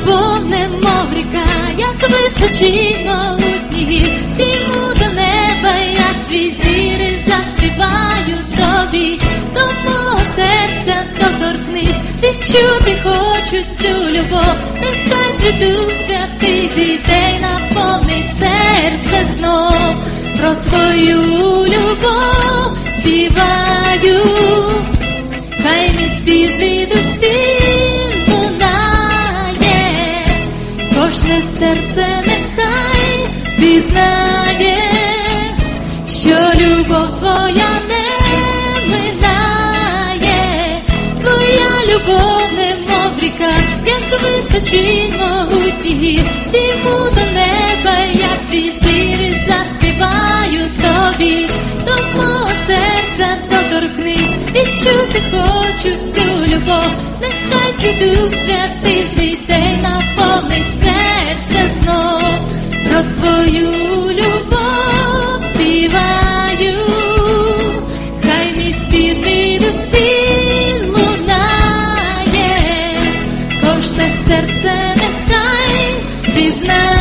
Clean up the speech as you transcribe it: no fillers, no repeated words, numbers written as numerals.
любов, немов ріка, як височить могутній гір, зійму до неба, я свій зір і заспіваю тобі, до мого серця доторкнись, відчути хочу цю любов, нехай твій Дух Святий зійде й наповнить серце знов, про твою любов співаю, хай мій спів звідусіль лунає, кожне серце нехай пізнає, що любов твоя не минає, твоя любов немов ріка, як височить могутній гір, зійму до неба, я свій зір і заспіваю тобі, до мого серця доторкнись, відчути хочу цю любов, нехай твій Дух Святий зійде й наповнить серце знов, про твою любов співаю, хай мій спів звідусіль лунає, кожне серце нехай пізнає,